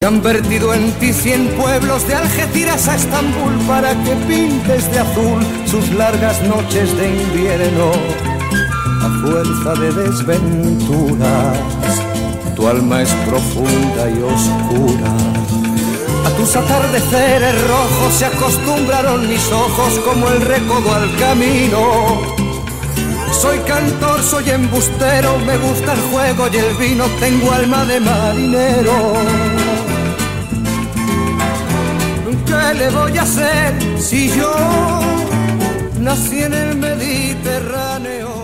Han vertido en ti 100 pueblos de Algeciras a Estambul para que pintes de azul sus largas noches de invierno. A fuerza de desventuras, tu alma es profunda y oscura. A tus atardeceres rojos se acostumbraron mis ojos como el recodo al camino. Soy cantor, soy embustero, me gusta el juego y el vino, tengo alma de marinero. ¿Qué le voy a hacer si yo nací en el Mediterráneo?